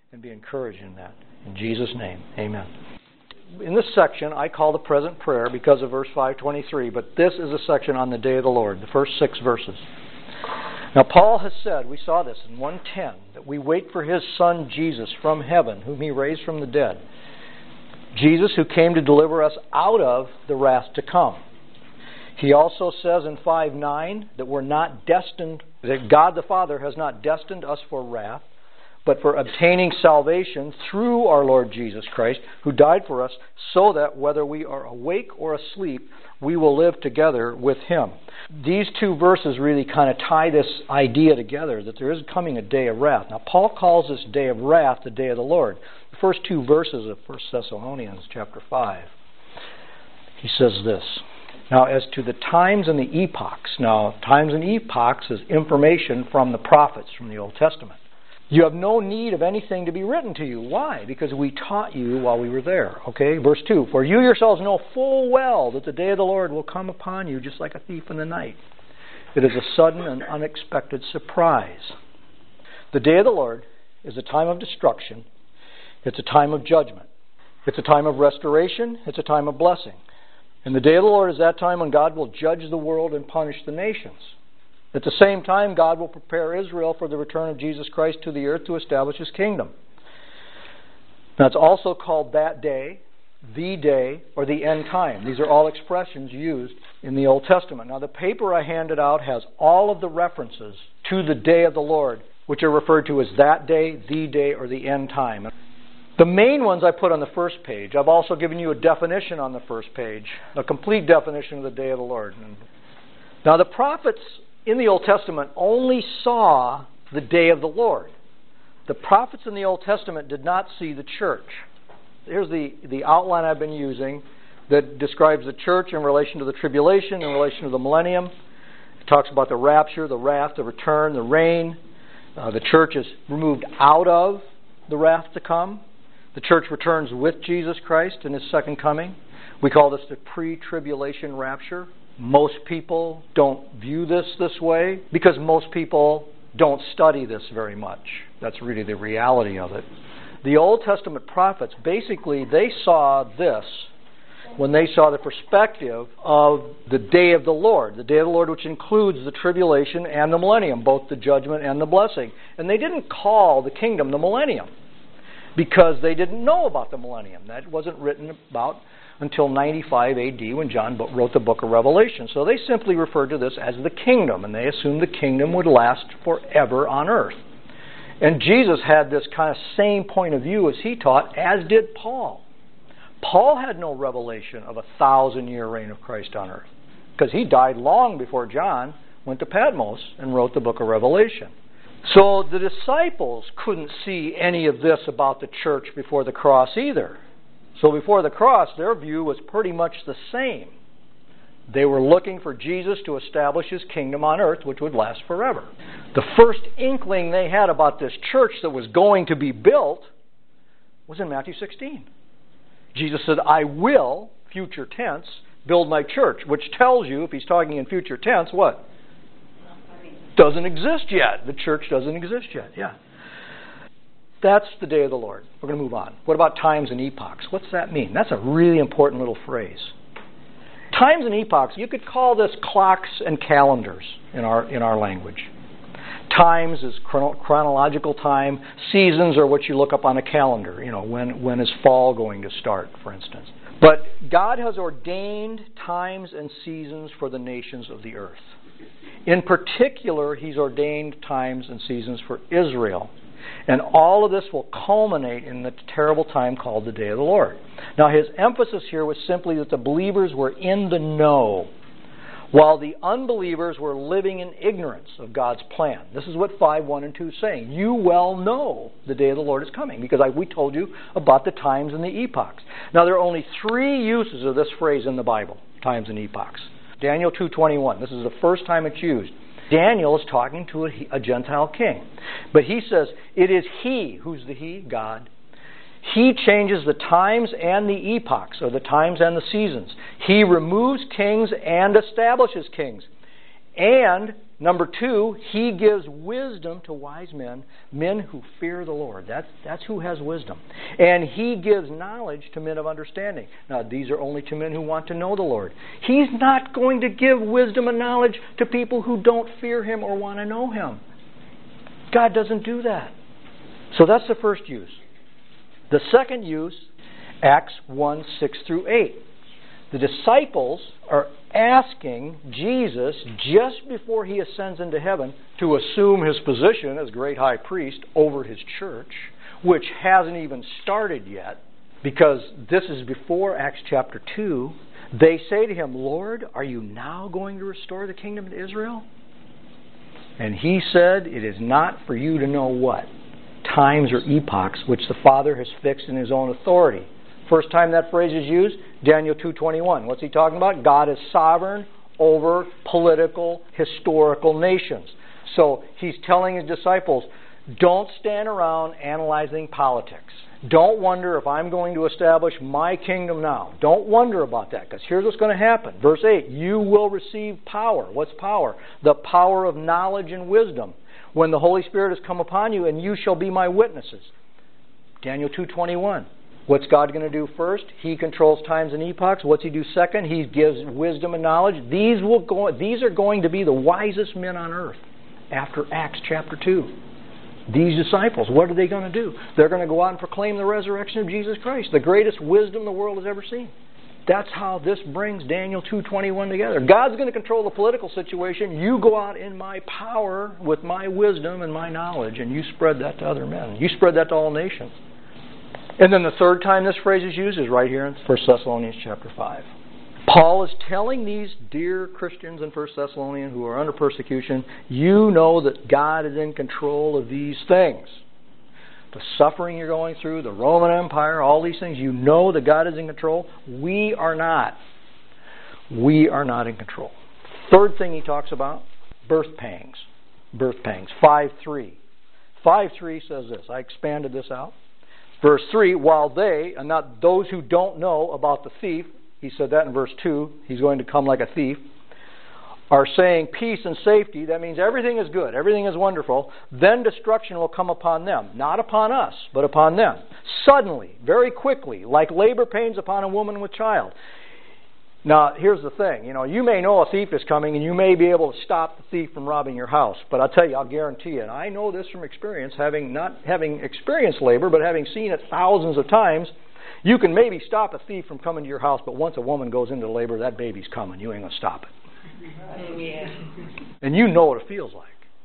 and be encouraged in that. In Jesus' name, amen. In this section, I call the present prayer because of verse 523, but this is a section on the day of the Lord, the first 6 verses. Now, Paul has said, we saw this in 1:10, that we wait for His Son Jesus from heaven, whom He raised from the dead. Jesus who came to deliver us out of the wrath to come. He also says in 5:9 that we're not destined, that God the Father has not destined us for wrath, but for obtaining salvation through our Lord Jesus Christ, who died for us, so that whether we are awake or asleep, we will live together with Him. These 2 verses really kind of tie this idea together, that there is coming a day of wrath. Now, Paul calls this day of wrath the day of the Lord. The first 2 verses of 1 Thessalonians chapter 5. He says this, now as to the times and the epochs. Now, times and epochs is information from the prophets from the Old Testament. You have no need of anything to be written to you. Why? Because we taught you while we were there. Okay, verse 2. For you yourselves know full well that the day of the Lord will come upon you just like a thief in the night. It is a sudden and unexpected surprise. The day of the Lord is a time of destruction. It's a time of judgment. It's a time of restoration. It's a time of blessing. And the day of the Lord is that time when God will judge the world and punish the nations. At the same time, God will prepare Israel for the return of Jesus Christ to the earth to establish His kingdom. Now, it's also called that day, the day, or the end time. These are all expressions used in the Old Testament. Now, the paper I handed out has all of the references to the day of the Lord, which are referred to as that day, the day, or the end time. The main ones I put on the first page. I've also given you a definition on the first page, a complete definition of the day of the Lord. Now, the prophets in the Old Testament only saw the day of the Lord. The prophets in the Old Testament did not see the church. Here's the outline I've been using that describes the church in relation to the tribulation, in relation to the millennium. It talks about the rapture, the wrath, the return, the reign. The church is removed out of the wrath to come. The church returns with Jesus Christ in His second coming. We call this the pre-tribulation rapture. Most people don't view this way because most people don't study this very much. That's really the reality of it. The Old Testament prophets, basically, they saw this when they saw the perspective of the day of the Lord. The day of the Lord, which includes the tribulation and the millennium, both the judgment and the blessing. And they didn't call the kingdom the millennium because they didn't know about the millennium. That wasn't written about until 95 AD when John wrote the book of Revelation. So they simply referred to this as the kingdom, and they assumed the kingdom would last forever on earth. And Jesus had this kind of same point of view as He taught, as did Paul. Paul had no revelation of a 1,000-year reign of Christ on earth because he died long before John went to Patmos and wrote the book of Revelation. So the disciples couldn't see any of this about the church before the cross either. So before the cross, their view was pretty much the same. They were looking for Jesus to establish His kingdom on earth, which would last forever. The first inkling they had about this church that was going to be built was in Matthew 16. Jesus said, I will, future tense, build my church, which tells you, if He's talking in future tense, what? Doesn't exist yet. The church doesn't exist yet, yeah. That's the day of the Lord. We're going to move on. What about times and epochs? What's that mean? That's a really important little phrase. Times and epochs, you could call this clocks and calendars in our language. Times is chronological time. Seasons are what you look up on a calendar. You know, when is fall going to start, for instance. But God has ordained times and seasons for the nations of the earth. In particular, He's ordained times and seasons for Israel. And all of this will culminate in the terrible time called the day of the Lord. Now, His emphasis here was simply that the believers were in the know, while the unbelievers were living in ignorance of God's plan. This is what 5:1 and 2 is saying. You well know the day of the Lord is coming, because we told you about the times and the epochs. Now, there are only 3 uses of this phrase in the Bible, times and epochs. Daniel 2:21. This is the first time it's used. Daniel is talking to a Gentile king. But he says, it is He, who's the He? God. He changes the times and the epochs, or the times and the seasons. He removes kings and establishes kings. And Number 2, He gives wisdom to wise men, men who fear the Lord. That's who has wisdom. And He gives knowledge to men of understanding. Now, these are only to men who want to know the Lord. He's not going to give wisdom and knowledge to people who don't fear Him or want to know Him. God doesn't do that. So that's the first use. The second use, Acts 1, 6 through 8. The disciples are asking Jesus, just before He ascends into heaven, to assume His position as great high priest over His church, which hasn't even started yet, because this is before Acts chapter 2. They say to Him, Lord, are you now going to restore the kingdom to Israel? And He said, it is not for you to know what? Times or epochs which the Father has fixed in His own authority. First time that phrase is used, Daniel 2:21. What's he talking about? God is sovereign over political, historical nations. So He's telling His disciples, don't stand around analyzing politics. Don't wonder if I'm going to establish my kingdom now. Don't wonder about that, because here's what's going to happen. Verse 8, you will receive power. What's power? The power of knowledge and wisdom. When the Holy Spirit has come upon you, and you shall be my witnesses. Daniel 2:21. What's God going to do first? He controls times and epochs. What's He do second? He gives wisdom and knowledge. These are going to be the wisest men on earth after Acts chapter 2. These disciples, what are they going to do? They're going to go out and proclaim the resurrection of Jesus Christ, the greatest wisdom the world has ever seen. That's how this brings Daniel 2:21 together. God's going to control the political situation. You go out in my power with my wisdom and my knowledge, and you spread that to other men. You spread that to all nations. And then the third time this phrase is used is right here in 1 Thessalonians chapter 5. Paul is telling these dear Christians in 1 Thessalonians who are under persecution, you know that God is in control of these things. The suffering you're going through, the Roman Empire, all these things, you know that God is in control. We are not. We are not in control. Third thing he talks about, birth pangs. Birth pangs. 5:3. 5:3 says this. I expanded this out. Verse 3, while they, and not those who don't know about the thief, he said that in verse 2, he's going to come like a thief, are saying peace and safety, that means everything is good, everything is wonderful, then destruction will come upon them. Not upon us, but upon them. Suddenly, very quickly, like labor pains upon a woman with child. Now, here's the thing. You may know a thief is coming, and you may be able to stop the thief from robbing your house. But I'll tell you, I'll guarantee you, and I know this from experience, not having experienced labor, but having seen it thousands of times, you can maybe stop a thief from coming to your house, but once a woman goes into labor, that baby's coming. You ain't going to stop it. And you know what it feels like.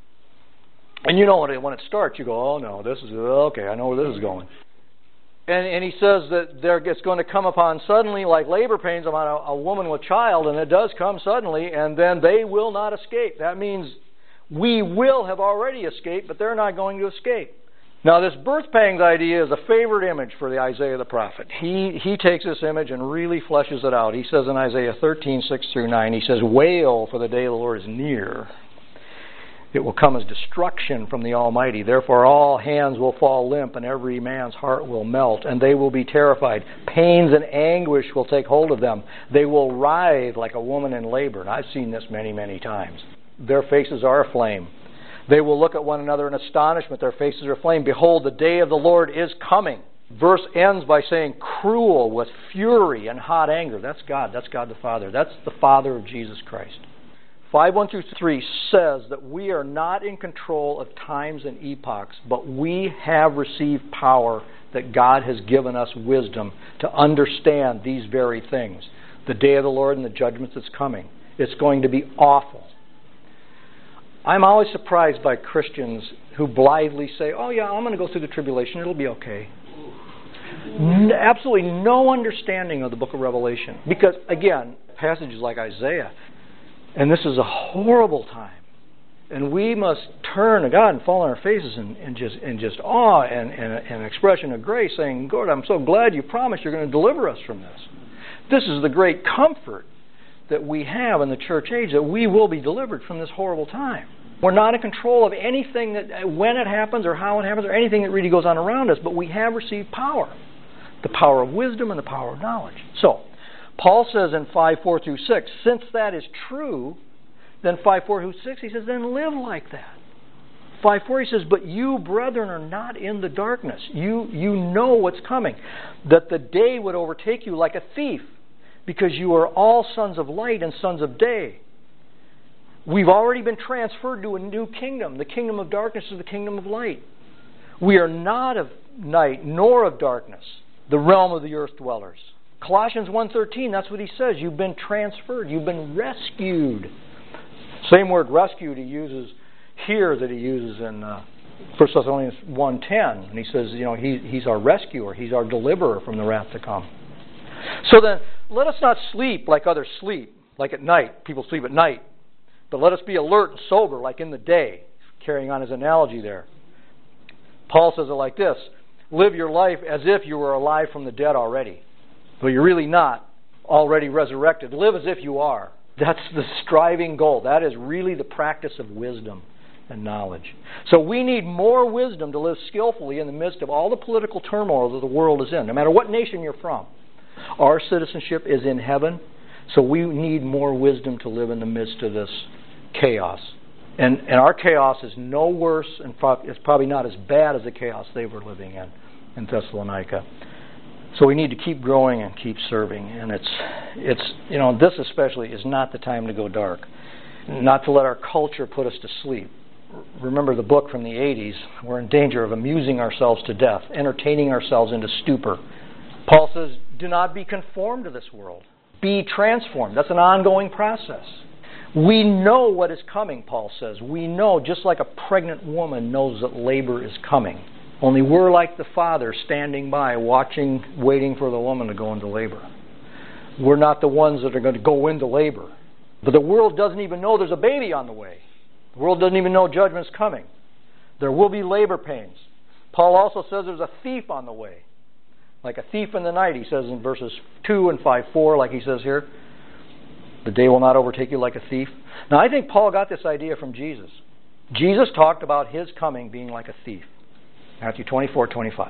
And you know when it starts, you go, oh no, this is, okay, I know where this is going. And he says that it's going to come upon suddenly like labor pains upon a woman with child, and it does come suddenly, and then they will not escape. That means we will have already escaped, but they're not going to escape. Now, this birth pangs idea is a favorite image for the Isaiah the prophet. He takes this image and really fleshes it out. He says in Isaiah 13:6-9, he says, wail, for the day of the Lord is near. It will come as destruction from the Almighty. Therefore all hands will fall limp, and every man's heart will melt, and they will be terrified. Pains and anguish will take hold of them. They will writhe like a woman in labor. And I've seen this many, many times. Their faces are aflame. They will look at one another in astonishment. Their faces are aflame. Behold, the day of the Lord is coming. Verse ends by saying, cruel with fury and hot anger. That's God. That's God the Father. That's the Father of Jesus Christ. 5:1-3 says that we are not in control of times and epochs, but we have received power, that God has given us wisdom to understand these very things. The day of the Lord and the judgment that's coming. It's going to be awful. I'm always surprised by Christians who blithely say, oh yeah, I'm going to go through the tribulation, it'll be okay. Absolutely no understanding of the book of Revelation. Because, again, passages like Isaiah, and this is a horrible time. And we must turn to God and fall on our faces in just awe and an expression of grace, saying, God, I'm so glad you promised you're going to deliver us from this. This is the great comfort that we have in the church age, that we will be delivered from this horrible time. We're not in control of anything, that when it happens or how it happens or anything that really goes on around us, but we have received power. The power of wisdom and the power of knowledge. So, Paul says in 5:4-6, since that is true, then 5:4-6, he says, then live like that. 5:4, he says, but you, brethren, are not in the darkness. You know what's coming. That the day would overtake you like a thief, because you are all sons of light and sons of day. We've already been transferred to a new kingdom. The kingdom of darkness is the kingdom of light. We are not of night nor of darkness, the realm of the earth dwellers. Colossians 1:13, that's what he says. You've been transferred. You've been rescued. Same word rescued he uses here that he uses in 1 Thessalonians 1:10. And he says, he's our rescuer. He's our deliverer from the wrath to come. So then, let us not sleep like others sleep, like at night. People sleep at night. But let us be alert and sober like in the day. Carrying on his analogy there. Paul says it like this. Live your life as if you were alive from the dead already. But you're really not already resurrected. Live as if you are. That's the striving goal. That is really the practice of wisdom and knowledge. So we need more wisdom to live skillfully in the midst of all the political turmoil that the world is in, no matter what nation you're from. Our citizenship is in heaven, so we need more wisdom to live in the midst of this chaos. And our chaos is no worse, and it's probably not as bad as the chaos they were living in Thessalonica. So we need to keep growing and keep serving. And this especially is not the time to go dark. Not to let our culture put us to sleep. Remember the book from the 80s. We're in danger of amusing ourselves to death, entertaining ourselves into stupor. Paul says, do not be conformed to this world. Be transformed. That's an ongoing process. We know what is coming, Paul says. We know, just like a pregnant woman knows that labor is coming. Only we're like the father standing by, watching, waiting for the woman to go into labor. We're not the ones that are going to go into labor. But the world doesn't even know there's a baby on the way. The world doesn't even know judgment's coming. There will be labor pains. Paul also says there's a thief on the way. Like a thief in the night, he says in verses 2 and 5:4, like he says here. The day will not overtake you like a thief. Now, I think Paul got this idea from Jesus. Jesus talked about his coming being like a thief. Matthew 24:25.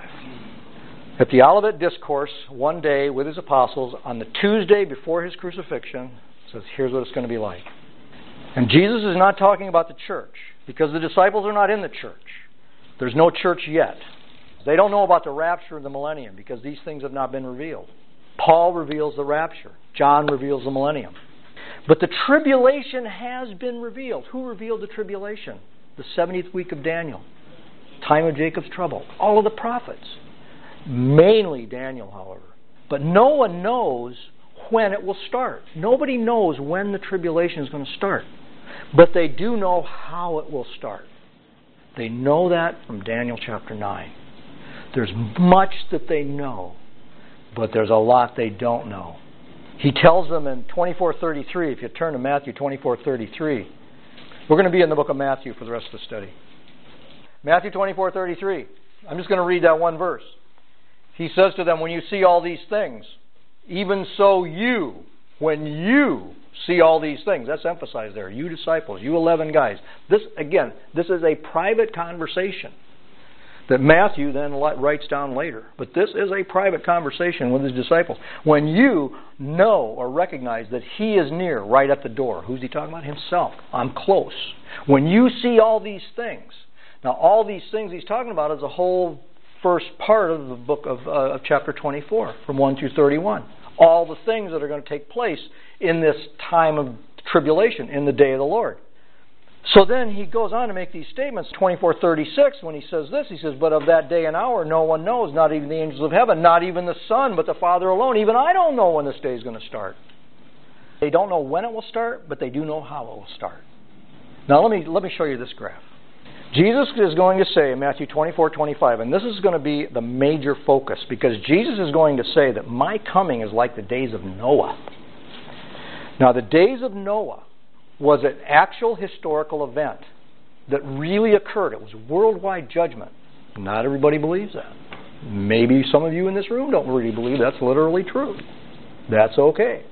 At the Olivet Discourse, one day with his apostles, on the Tuesday before his crucifixion, says, here's what it's going to be like. And Jesus is not talking about the church, because the disciples are not in the church. There's no church yet. They don't know about the rapture of the millennium, because these things have not been revealed. Paul reveals the rapture. John reveals the millennium. But the tribulation has been revealed. Who revealed the tribulation? The 70th week of Daniel. Time of Jacob's trouble. All of the prophets. Mainly Daniel, however. But no one knows when it will start. Nobody knows when the tribulation is going to start. But they do know how it will start. They know that from Daniel chapter 9. There's much that they know, but there's a lot they don't know. He tells them in 24:33, if you turn to Matthew 24:33, we're going to be in the book of Matthew for the rest of the study. Matthew 24:33, I'm just going to read that one verse. He says to them, when you see all these things, even so you, when you see all these things, that's emphasized there, you disciples, you 11 guys. This is a private conversation that Matthew then writes down later. But this is a private conversation with his disciples. When you know or recognize that he is near, right at the door. Who's he talking about? Himself. I'm close. When you see all these things. Now, all these things he's talking about is the whole first part of the book of chapter 24, from 1 through 31. All the things that are going to take place in this time of tribulation, in the day of the Lord. So then he goes on to make these statements. 24:36, when he says this, he says, but of that day and hour no one knows, not even the angels of heaven, not even the Son, but the Father alone. Even I don't know when this day is going to start. They don't know when it will start, but they do know how it will start. Now let me show you this graph. Jesus is going to say in Matthew 24:25, and this is going to be the major focus, because Jesus is going to say that my coming is like the days of Noah. Now the days of Noah was an actual historical event that really occurred. It was worldwide judgment. Not everybody believes that. Maybe some of you in this room don't really believe that's literally true. That's okay.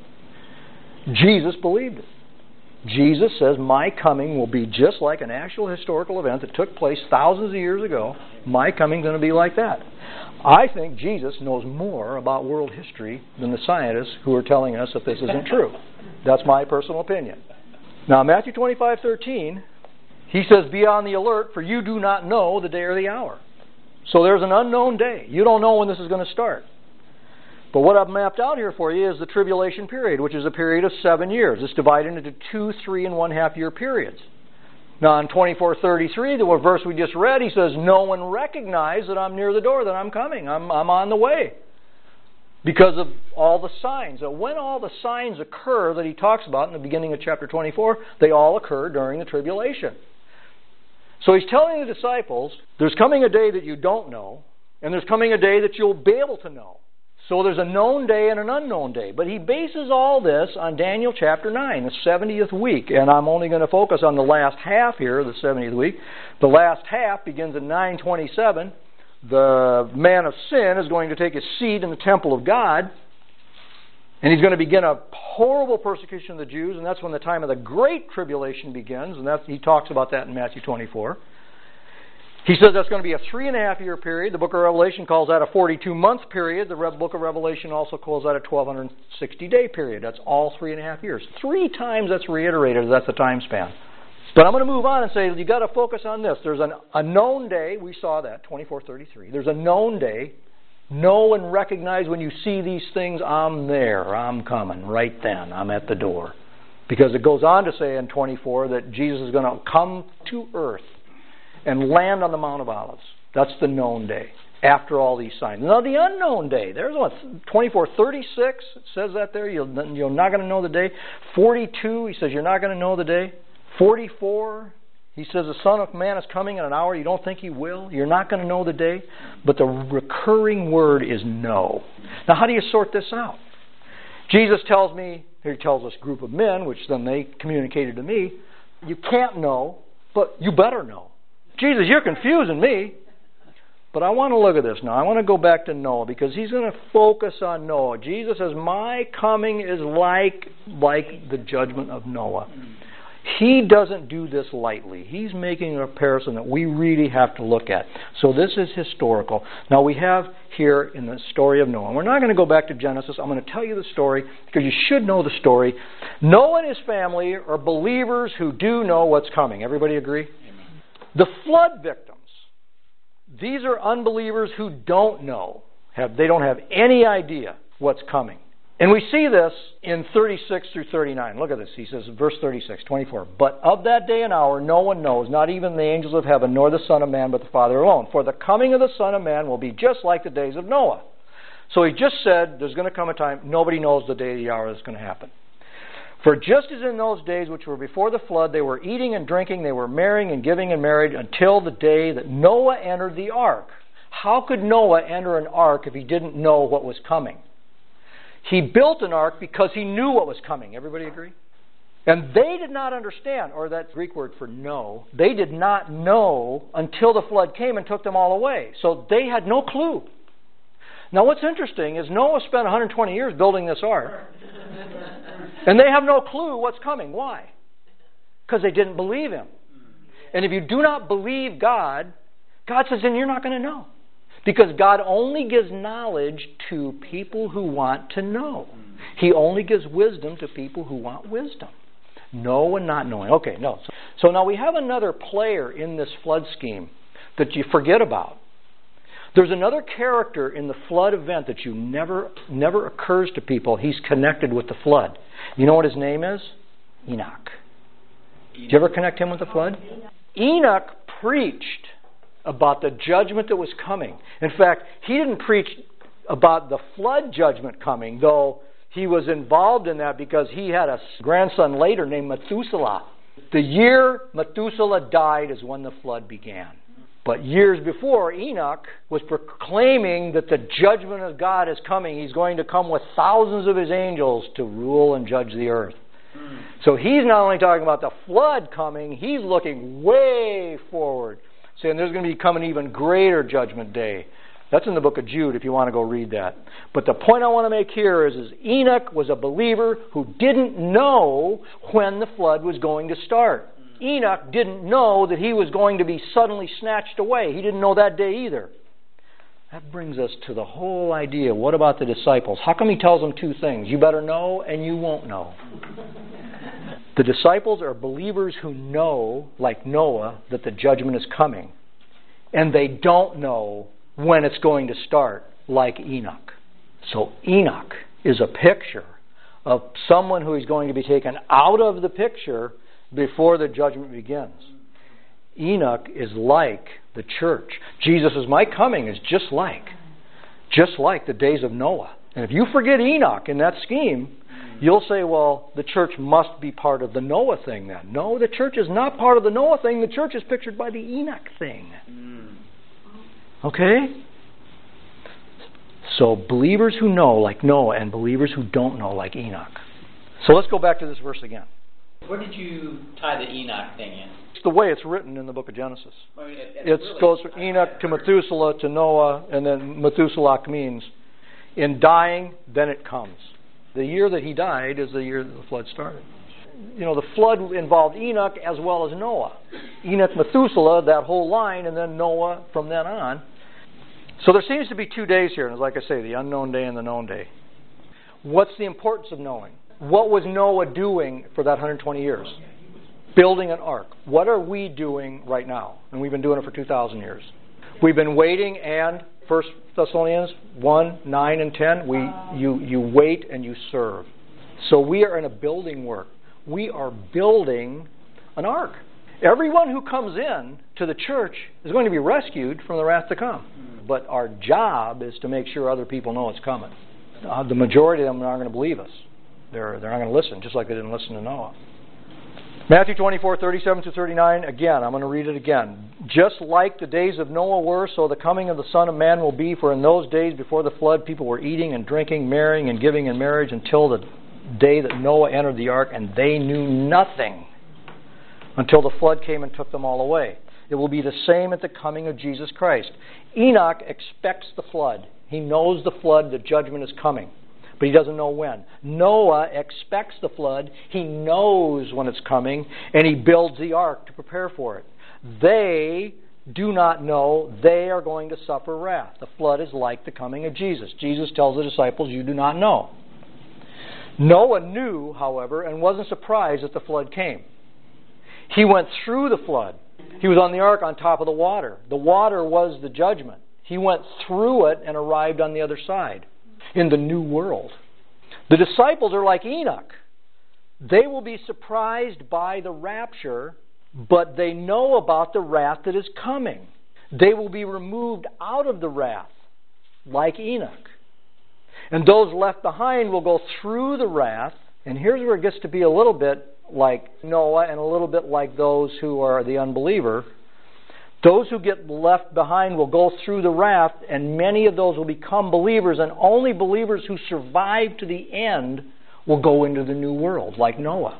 Jesus believed it. Jesus says, my coming will be just like an actual historical event that took place thousands of years ago. My coming is going to be like that. I think Jesus knows more about world history than the scientists who are telling us that this isn't true. That's my personal opinion. Now, Matthew 25:13, he says, be on the alert, for you do not know the day or the hour. So there's an unknown day. You don't know when this is going to start. But what I've mapped out here for you is the tribulation period, which is a period of 7 years. It's divided into 2, 3, and 1/2 year periods. Now, in 24:33, the verse we just read, he says, no one recognized that I'm near the door, that I'm coming. I'm on the way. Because of all the signs. Now, when all the signs occur that he talks about in the beginning of chapter 24, they all occur during the tribulation. So he's telling the disciples, there's coming a day that you don't know, and there's coming a day that you'll be able to know. So there's a known day and an unknown day. But he bases all this on Daniel chapter 9, the 70th week. And I'm only going to focus on the last half here, the 70th week. The last half begins at 9:27. The man of sin is going to take his seat in the temple of God. And he's going to begin a horrible persecution of the Jews. And that's when the time of the Great Tribulation begins. And he talks about that in Matthew 24. He says that's going to be a 3.5 year period. The book of Revelation calls that a 42-month period. The book of Revelation also calls that a 1,260-day period. That's all 3.5 years. 3 times that's reiterated. That's the time span. But I'm going to move on and say you've got to focus on this. There's a known day. We saw that, 24:33. There's a known day. Know and recognize when you see these things, I'm there. I'm coming right then. I'm at the door. Because it goes on to say in 24 that Jesus is going to come to earth and land on the Mount of Olives. That's the known day, after all these signs. Now the unknown day, there's one, 24:36, it says that there, you're not going to know the day. 42, he says you're not going to know the day. 44, he says the Son of Man is coming in an hour you don't think he will. You're not going to know the day. But the recurring word is no. Now how do you sort this out? Jesus tells me, he tells this group of men, which then they communicated to me, you can't know, but you better know. Jesus, you're confusing me. But I want to look at this now. I want to go back to Noah because he's going to focus on Noah. Jesus says, my coming is like the judgment of Noah. He doesn't do this lightly. He's making a comparison that we really have to look at. So this is historical. Now we have here in the story of Noah. We're not going to go back to Genesis. I'm going to tell you the story because you should know the story. Noah and his family are believers who do know what's coming. Everybody agree? The flood victims, these are unbelievers who don't know. They don't have any idea what's coming. And we see this in 36 through 39. Look at this. He says, verse 36, 24. But of that day and hour no one knows, not even the angels of heaven, nor the Son of Man, but the Father alone. For the coming of the Son of Man will be just like the days of Noah. So he just said there's going to come a time nobody knows the day or the hour that's going to happen. For just as in those days which were before the flood, they were eating and drinking, they were marrying and giving in marriage until the day that Noah entered the ark. How could Noah enter an ark if he didn't know what was coming? He built an ark because he knew what was coming. Everybody agree? And they did not understand, or that Greek word for know, they did not know until the flood came and took them all away. So they had no clue. Now what's interesting is Noah spent 120 years building this ark. And they have no clue what's coming. Why? Because they didn't believe him. And if you do not believe God, God says, then you're not going to know. Because God only gives knowledge to people who want to know. He only gives wisdom to people who want wisdom. Know and not knowing. Okay, no. So now we have another player in this flood scheme that you forget about. There's another character in the flood event that never occurs to people. He's connected with the flood. You know what his name is? Enoch. Did you ever connect him with the flood? Enoch preached about the judgment that was coming. In fact, he didn't preach about the flood judgment coming, though he was involved in that because he had a grandson later named Methuselah. The year Methuselah died is when the flood began. But years before, Enoch was proclaiming that the judgment of God is coming. He's going to come with thousands of his angels to rule and judge the earth. So he's not only talking about the flood coming, he's looking way forward, saying there's going to become an even greater judgment day. That's in the book of Jude if you want to go read that. But the point I want to make here is Enoch was a believer who didn't know when the flood was going to start. Enoch didn't know that he was going to be suddenly snatched away. He didn't know that day either. That brings us to the whole idea. What about the disciples? How come he tells them two things? You better know and you won't know. The disciples are believers who know, like Noah, that the judgment is coming. And they don't know when it's going to start, like Enoch. So Enoch is a picture of someone who is going to be taken out of the picture before the judgment begins. Enoch is like the church. Jesus' my coming is just like the days of Noah. And if you forget Enoch in that scheme, you'll say, well, the church must be part of the Noah thing then. No, the church is not part of the Noah thing. The church is pictured by the Enoch thing. Okay? So believers who know like Noah and believers who don't know like Enoch. So let's go back to this verse again. Where did you tie the Enoch thing in? It's the way it's written in the book of Genesis. I mean, It really, goes from Enoch to Methuselah to Noah, and then Methuselah means in dying, then it comes. The year that he died is the year that the flood started. You know, the flood involved Enoch as well as Noah. Enoch, Methuselah, that whole line, and then Noah from then on. So there seems to be 2 days here, and like I say, the unknown day and the known day. What's the importance of knowing? What was Noah doing for that 120 years? Building an ark. What are we doing right now? And we've been doing it for 2,000 years. We've been waiting, and 1 Thessalonians 1, 9 and 10, you wait and you serve. So we are in a building work. We are building an ark. Everyone who comes in to the church is going to be rescued from the wrath to come. But our job is to make sure other people know it's coming. The majority of them aren't going to believe us. They're not going to listen, just like they didn't listen to Noah. Matthew 24, 37 to 39, again, I'm going to read it again. Just like the days of Noah were, so the coming of the Son of Man will be. For in those days before the flood, people were eating and drinking, marrying and giving in marriage until the day that Noah entered the ark, and they knew nothing until the flood came and took them all away. It will be the same at the coming of Jesus Christ. Enoch expects the flood. He knows the flood, the judgment is coming. But he doesn't know when. Noah expects the flood. He knows when it's coming, and he builds the ark to prepare for it. They do not know they are going to suffer wrath. The flood is like the coming of Jesus. Jesus tells the disciples, you do not know. Noah knew, however, and wasn't surprised that the flood came. He went through the flood. He was on the ark on top of the water. The water was the judgment. He went through it and arrived on the other side in the new world. The disciples are like Enoch. They will be surprised by the rapture, but they know about the wrath that is coming. They will be removed out of the wrath, like Enoch. And those left behind will go through the wrath, and here's where it gets to be a little bit like Noah and a little bit like those who are the unbeliever. Those who get left behind will go through the wrath, and many of those will become believers, and only believers who survive to the end will go into the new world, like Noah.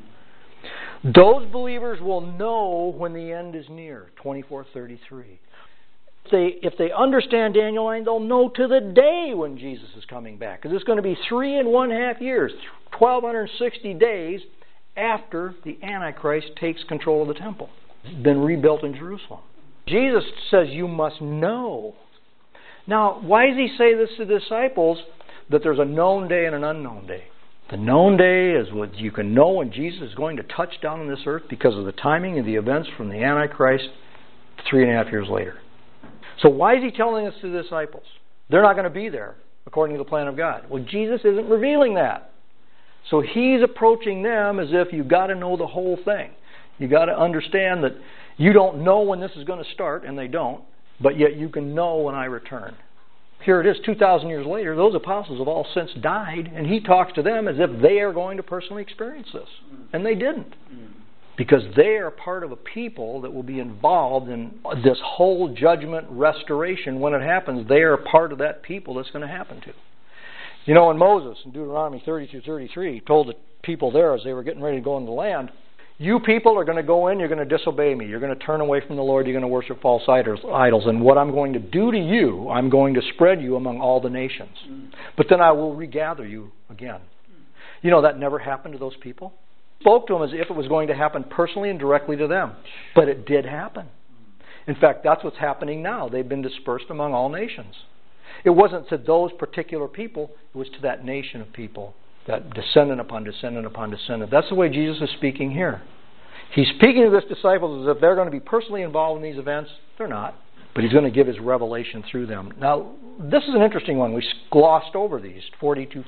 Those believers will know when the end is near, 24:33. If they understand Daniel 9, they'll know to the day when Jesus is coming back. Because it's going to be 3.5 years, 1,260 days after the Antichrist takes control of the temple. It's been rebuilt in Jerusalem. Jesus says you must know. Now, why does he say this to the disciples? That there's a known day and an unknown day. The known day is what you can know when Jesus is going to touch down on this earth because of the timing of the events from the Antichrist 3.5 years later. So why is he telling this to the disciples? They're not going to be there according to the plan of God. Well, Jesus isn't revealing that. So he's approaching them as if you've got to know the whole thing. You've got to understand that you don't know when this is going to start, and they don't, but yet you can know when I return. Here it is, 2,000 years later, those apostles have all since died, and he talks to them as if they are going to personally experience this. And they didn't. Because they are part of a people that will be involved in this whole judgment restoration when it happens. They are part of that people that's going to happen to. You know, when Moses in Deuteronomy 32:33 told the people there as they were getting ready to go into the land, you people are going to go in, you're going to disobey me, you're going to turn away from the Lord, you're going to worship false idols, and what I'm going to do to you, I'm going to spread you among all the nations. But then I will regather you again. You know, that never happened to those people. Spoke to them as if it was going to happen personally and directly to them. But it did happen. In fact, that's what's happening now. They've been dispersed among all nations. It wasn't to those particular people, it was to that nation of people That descendant upon descendant upon descendant. That's the way Jesus is speaking here. He's speaking to his disciples as if they're going to be personally involved in these events. They're not. But he's going to give his revelation through them. Now, this is an interesting one. We glossed over these, 42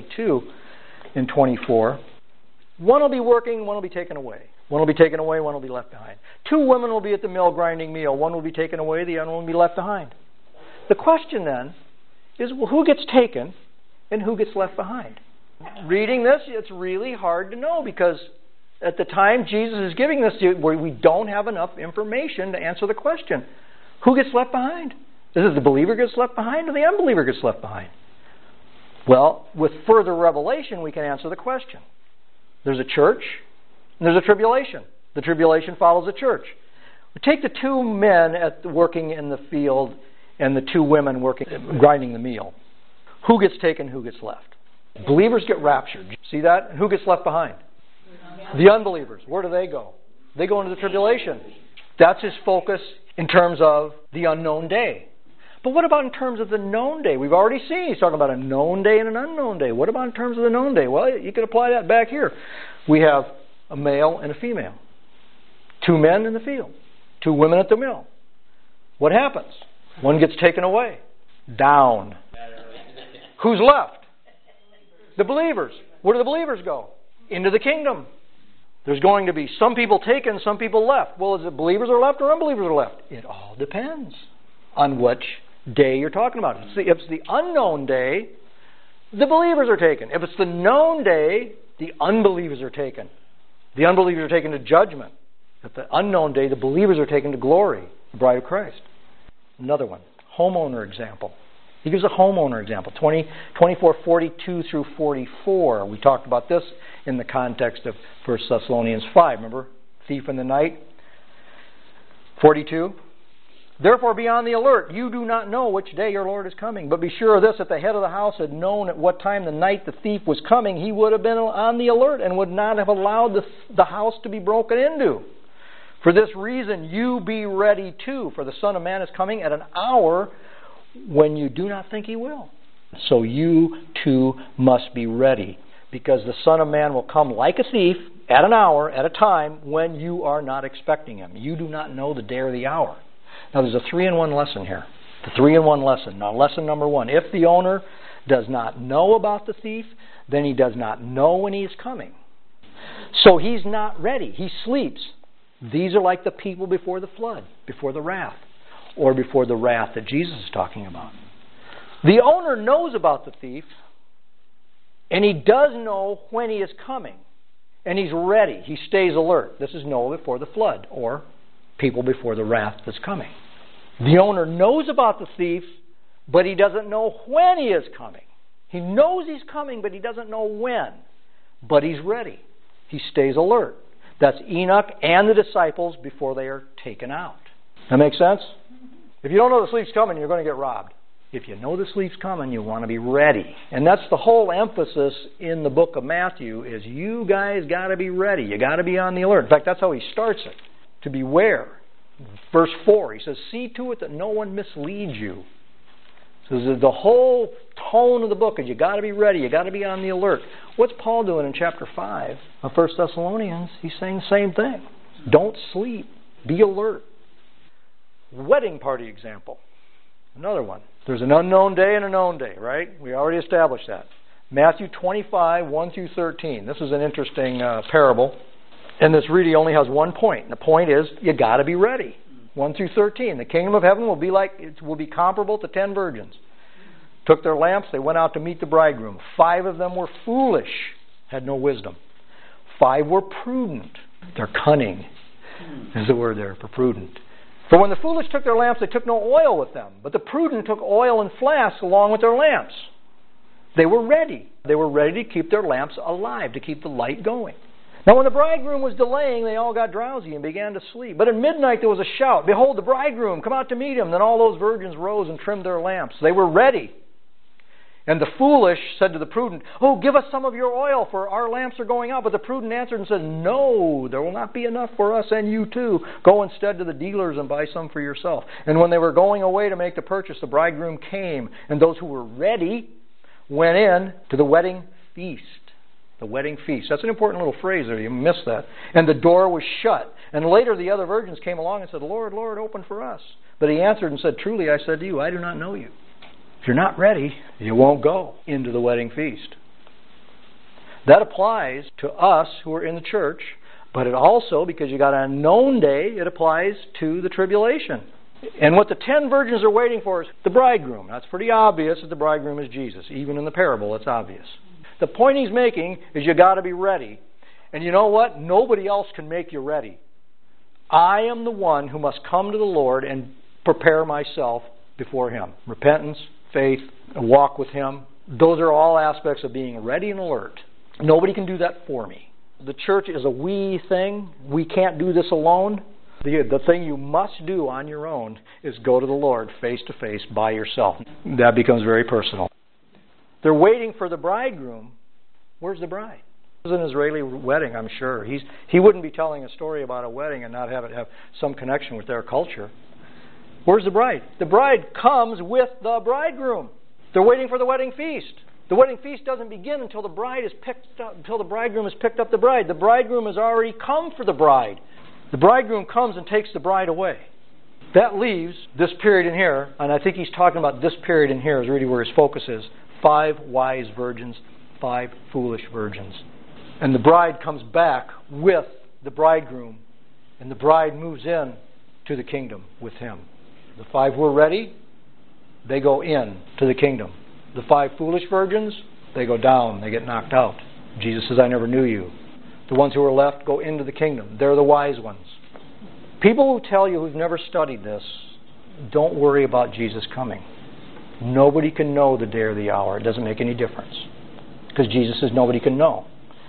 and 24. One will be working, one will be taken away. One will be taken away, one will be left behind. 2 women will be at the mill grinding meal. One will be taken away, the other one will be left behind. The question then is, well, who gets taken and who gets left behind? Reading this, it's really hard to know because at the time Jesus is giving this, we don't have enough information to answer the question. Who gets left behind? Is it the believer gets left behind or the unbeliever gets left behind? Well, with further revelation, we can answer the question. There's a church and there's a tribulation. The tribulation follows the church. Take the 2 men working in the field and the 2 women grinding the meal. Who gets taken, who gets left? Believers get raptured. See that? And who gets left behind? The unbelievers. Where do they go? They go into the tribulation. That's his focus in terms of the unknown day. But what about in terms of the known day? We've already seen he's talking about a known day and an unknown day. What about in terms of the known day? Well, you could apply that back here. We have a male and a female. 2 men in the field. 2 women at the mill. What happens? One gets taken away. Down. Who's left? The believers. Where do the believers go? Into the kingdom. There's going to be some people taken, some people left. Well, is it believers are left or unbelievers are left? It all depends on which day you're talking about. If it's the unknown day, the believers are taken. If it's the known day, the unbelievers are taken. The unbelievers are taken to judgment. At the unknown day, the believers are taken to glory, the bride of Christ. Another one, homeowner example. He gives a homeowner example, 24:42 through 44. We talked about this in the context of 1 Thessalonians 5. Remember? Thief in the night. 42. Therefore be on the alert. You do not know which day your Lord is coming. But be sure of this, if the head of the house had known at what time the night the thief was coming, he would have been on the alert and would not have allowed the house to be broken into. For this reason, you be ready too, for the Son of Man is coming at an hour when you do not think he will. So you too must be ready, because the Son of Man will come like a thief at an hour, at a time when you are not expecting him. You do not know the day or the hour. Now there's a 3-in-1 lesson here. The 3-in-1 lesson. Now lesson number 1. If the owner does not know about the thief, then he does not know when he is coming. So he's not ready. He sleeps. These are like the people before the flood, before the wrath, or before the wrath that Jesus is talking about. The owner knows about the thief, and he does know when he is coming, and he's ready. He stays alert. This is Noah before the flood, or people before the wrath that's coming. The owner knows about the thief, but he doesn't know when he is coming. He knows he's coming, but he doesn't know when. But he's ready. He stays alert. That's Enoch and the disciples before they are taken out. That makes sense? If you don't know the thief's coming, you're going to get robbed. If you know the thief's coming, you want to be ready. And that's the whole emphasis in the book of Matthew, is you guys got to be ready. You got to be on the alert. In fact, that's how he starts it. To beware. Verse 4, he says, see to it that no one misleads you. So the whole tone of the book is you got to be ready. You got to be on the alert. What's Paul doing in chapter 5 of 1 Thessalonians? He's saying the same thing. Don't sleep. Be alert. Wedding party example. Another one. There's an unknown day and a known day, right? We already established that. Matthew 25, 1 through 13. This is an interesting parable. And this really only has one point. And the point is, you got to be ready. 1 through 13. The kingdom of heaven will be comparable to 10 virgins. Took their lamps, they went out to meet the bridegroom. 5 of them were foolish, had no wisdom. 5 were prudent. They're cunning, is the word there for prudent. For when the foolish took their lamps, they took no oil with them. But the prudent took oil in flasks along with their lamps. They were ready. They were ready to keep their lamps alive, to keep the light going. Now when the bridegroom was delaying, they all got drowsy and began to sleep. But at midnight there was a shout, behold, the bridegroom, come out to meet him. Then all those virgins rose and trimmed their lamps. They were ready. And the foolish said to the prudent, oh, give us some of your oil, for our lamps are going out. But the prudent answered and said, no, there will not be enough for us and you too. Go instead to the dealers and buy some for yourself. And when they were going away to make the purchase, the bridegroom came, and those who were ready went in to the wedding feast. the wedding feast. That's an important little phrase there. You missed that. And the door was shut. And later the other virgins came along and said, Lord, Lord, open for us. But he answered and said, truly I said to you, I do not know you. If you're not ready, you won't go into the wedding feast. That applies to us who are in the church, but it also, because you got an unknown day, it applies to the tribulation. And what the 10 virgins are waiting for is the bridegroom. That's pretty obvious that the bridegroom is Jesus. Even in the parable, it's obvious. The point he's making is you got to be ready. And you know what? Nobody else can make you ready. I am the one who must come to the Lord and prepare myself before Him. Repentance, faith, a walk with Him. Those are all aspects of being ready and alert. Nobody can do that for me. The church is a we thing. We can't do this alone. The thing you must do on your own is go to the Lord face to face by yourself. That becomes very personal. They're waiting for the bridegroom. Where's the bride? It was an Israeli wedding, I'm sure. He wouldn't be telling a story about a wedding and not have it have some connection with their culture. Where's the bride? The bride comes with the bridegroom. They're waiting for the wedding feast. The wedding feast doesn't begin until the bridegroom has picked up the bride. The bridegroom has already come for the bride. The bridegroom comes and takes the bride away. That leaves this period in here, and I think he's talking about this period in here is really where his focus is. 5 wise virgins, 5 foolish virgins. And the bride comes back with the bridegroom, and the bride moves in to the kingdom with him. The 5 who are ready, they go in to the kingdom. The 5 foolish virgins, they go down, they get knocked out. Jesus says, I never knew you. The ones who are left go into the kingdom. They're the wise ones. People who tell you who've never studied this, don't worry about Jesus coming. Nobody can know the day or the hour. It doesn't make any difference. Because Jesus says nobody can know.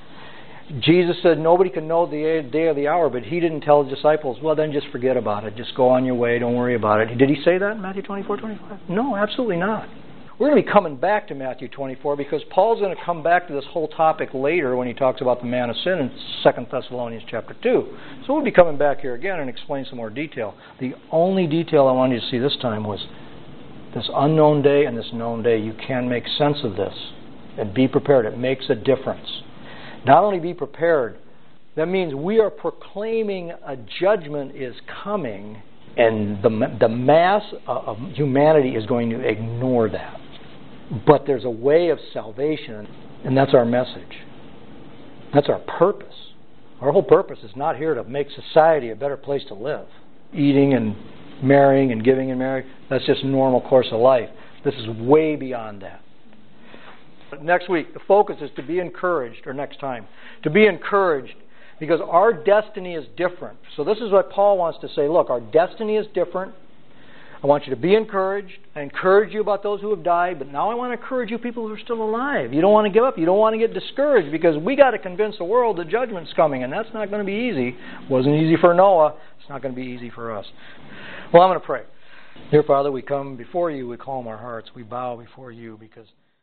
Jesus said nobody can know the day or the hour, but He didn't tell His disciples, well then just forget about it. Just go on your way, don't worry about it. Did He say that in Matthew 24:25? No, absolutely not. We're going to be coming back to Matthew 24 because Paul's going to come back to this whole topic later when he talks about the man of sin in 2 Thessalonians chapter 2. So we'll be coming back here again and explain some more detail. The only detail I wanted you to see this time was this unknown day and this known day. You can make sense of this and be prepared. It makes a difference. Not only be prepared, that means we are proclaiming a judgment is coming, and the mass of humanity is going to ignore that. But there's a way of salvation, and that's our message. That's our purpose. Our whole purpose is not here to make society a better place to live. Eating and marrying and giving and marrying, that's just a normal course of life. This is way beyond that. Next week, the focus is to be encouraged, or next time, to be encouraged, because our destiny is different. So this is what Paul wants to say. Look, our destiny is different. I want you to be encouraged. I encourage you about those who have died, but now I want to encourage you people who are still alive. You don't want to give up. You don't want to get discouraged, because we got to convince the world that judgment's coming, and that's not going to be easy. It wasn't easy for Noah. It's not going to be easy for us. Well, I'm going to pray. Dear Father, we come before you. We calm our hearts. We bow before you because